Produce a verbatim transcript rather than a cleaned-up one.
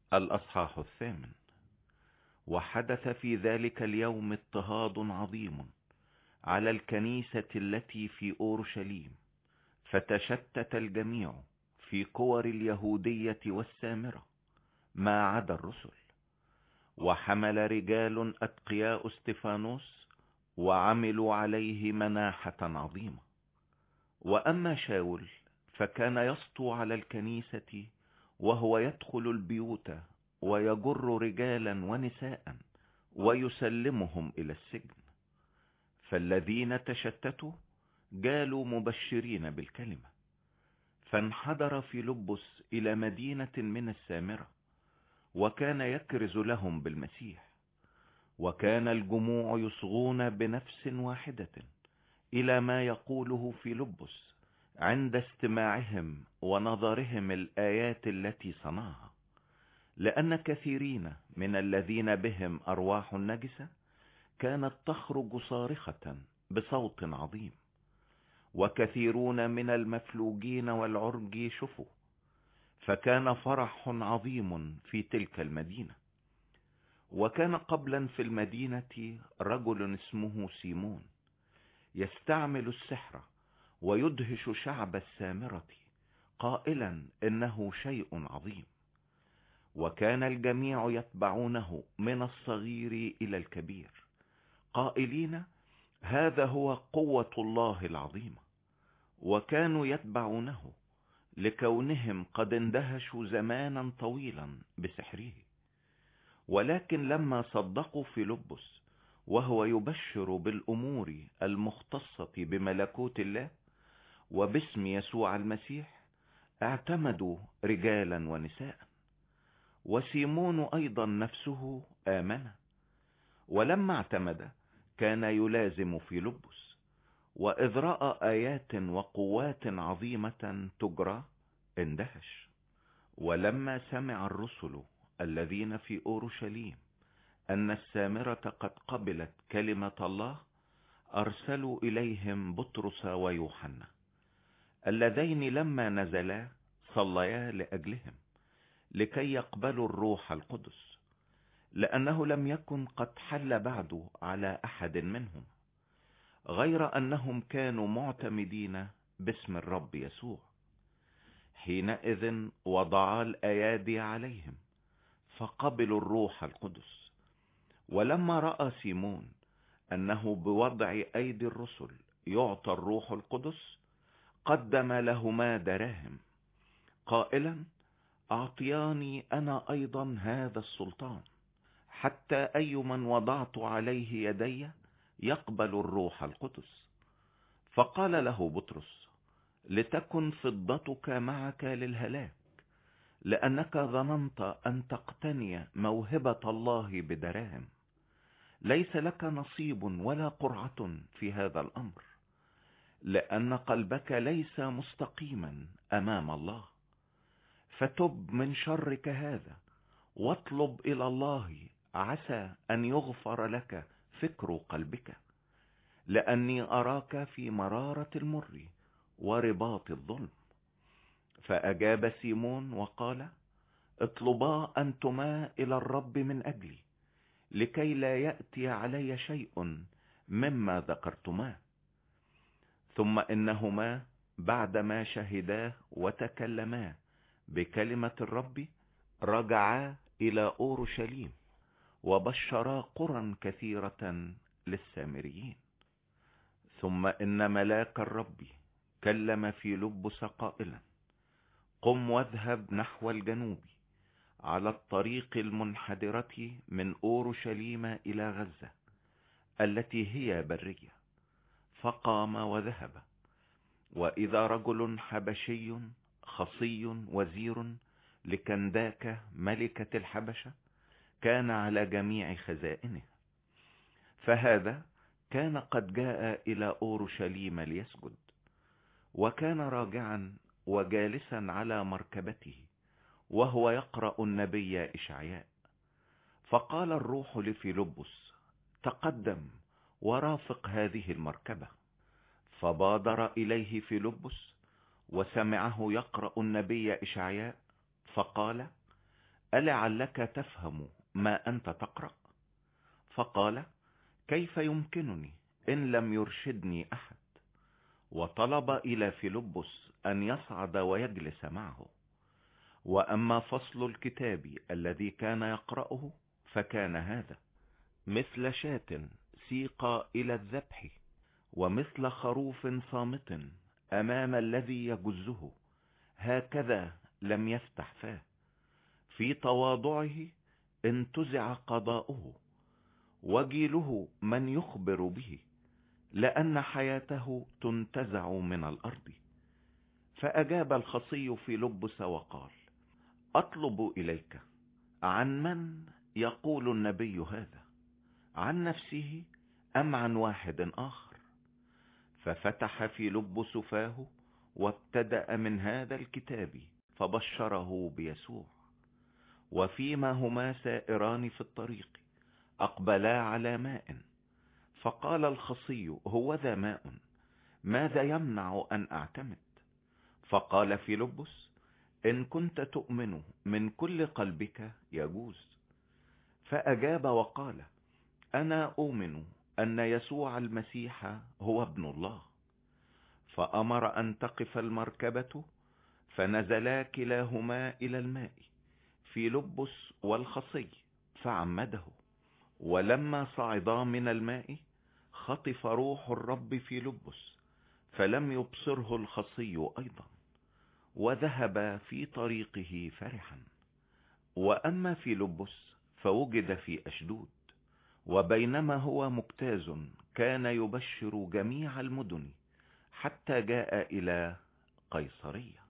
الأصحاح الثامن. وحدث في ذلك اليوم اضطهاد عظيم على الكنيسة التي في أورشليم، فتشتت الجميع في كور اليهودية والسامرة ما عدا الرسل. وحمل رجال أتقياء استفانوس وعملوا عليه مناحة عظيمة. وأما شاول فكان يسطو على الكنيسة وهو يدخل البيوت ويجر رجالا ونساء ويسلمهم إلى السجن. فالذين تشتتوا جالوا مبشرين بالكلمة، فانحدر فيلبس إلى مدينة من السامرة، وكان يكرز لهم بالمسيح. وكان الجموع يصغون بنفس واحدة إلى ما يقوله فيلبس عند استماعهم ونظرهم الآيات التي صنعها، لأن كثيرين من الذين بهم أرواح نجسة كانت تخرج صارخة بصوت عظيم، وكثيرون من المفلوجين والعرج شفوا. فكان فرح عظيم في تلك المدينة. وكان قبلا في المدينة رجل اسمه سيمون يستعمل السحر ويدهش شعب السامرة قائلا إنه شيء عظيم. وكان الجميع يتبعونه من الصغير إلى الكبير قائلين هذا هو قوة الله العظيمة. وكانوا يتبعونه لكونهم قد اندهشوا زمانا طويلا بسحره. ولكن لما صدقوا فيلبس وهو يبشر بالأمور المختصة بملكوت الله وباسم يسوع المسيح، اعتمدوا رجالا ونساء. وسيمون أيضا نفسه آمن، ولما اعتمد كان يلازم فيلبس. وإذ رأى آيات وقوات عظيمة تجرى اندهش. ولما سمع الرسل الذين في أورشليم أن السامرة قد قبلت كلمة الله، أرسلوا إليهم بطرس ويوحنا، اللذين لما نزلا صليا لأجلهم لكي يقبلوا الروح القدس، لأنه لم يكن قد حل بعد على أحد منهم، غير أنهم كانوا معتمدين باسم الرب يسوع. حينئذ وضعا الأيادي عليهم فقبلوا الروح القدس. ولما رأى سيمون أنه بوضع أيدي الرسل يعطى الروح القدس، قدم لهما دراهم قائلا أعطياني أنا أيضا هذا السلطان، حتى أي من وضعت عليه يدي يقبل الروح القدس. فقال له بطرس لتكن فضتك معك للهلاك، لأنك ظننت أن تقتني موهبة الله بدراهم. ليس لك نصيب ولا قرعة في هذا الأمر، لأن قلبك ليس مستقيما أمام الله. فتب من شرك هذا واطلب إلى الله، عسى أن يغفر لك فكر قلبك، لأني أراك في مرارة المر ورباط الظلم. فأجاب سيمون وقال اطلبا أنتما إلى الرب من أجلي، لكي لا يأتي علي شيء مما ذكرتما. ثم إنهما بعدما شهدا وتكلما بكلمة الرب رجعا إلى أورشليم، وبشرا قرى كثيرة للسامريين. ثم إن ملاك الرب كلم فيلبس قائلا قم واذهب نحو الجنوب على الطريق المنحدرة من أورشليم إلى غزة التي هي برية. فقام وذهب. وإذا رجل حبشي خصي وزير لكنداك ملكة الحبشة كان على جميع خزائنه، فهذا كان قد جاء إلى أورشليم ليسجد. وكان راجعا وجالسا على مركبته وهو يقرأ النبي إشعياء. فقال الروح لفيلبس تقدم ورافق هذه المركبة. فبادر إليه فيلبس وسمعه يقرأ النبي إشعياء، فقال ألعلك تفهم ما أنت تقرأ؟ فقال: كيف يمكنني إن لم يرشدني أحد؟ وطلب إلى فيلبس أن يصعد ويجلس معه. وأما فصل الكتاب الذي كان يقرأه فكان هذا: مثل شاة سيق إلى الذبح، ومثل خروف صامت أمام الذي يجزه، هكذا لم يفتح فاه. في تواضعه انتزع قضاؤه، وجيله من يخبر به، لأن حياته تنتزع من الأرض. فأجاب الخصي فيلبس وقال: أطلب إليك، عن من يقول النبي هذا؟ عن نفسه أم عن واحد آخر؟ ففتح فيلبس فاه وابتدأ من هذا الكتاب فبشره بيسوع. وفيما هما سائران في الطريق أقبلا على ماء، فقال الخصي: هو ذا ماء، ماذا يمنع أن أعتمد؟ فقال فيلبس: إن كنت تؤمن من كل قلبك يجوز. فأجاب وقال: أنا أؤمن أن يسوع المسيح هو ابن الله. فأمر أن تقف المركبة، فنزلا كلاهما إلى الماء، فيلبس والخصي، فعمده. ولما صعدا من الماء خطف روح الرب فيلبس، فلم يبصره الخصي أيضا، وذهب في طريقه فرحا. وأما فيلبس فوجد في أشدود، وبينما هو مجتاز كان يبشر جميع المدن حتى جاء إلى قيصرية.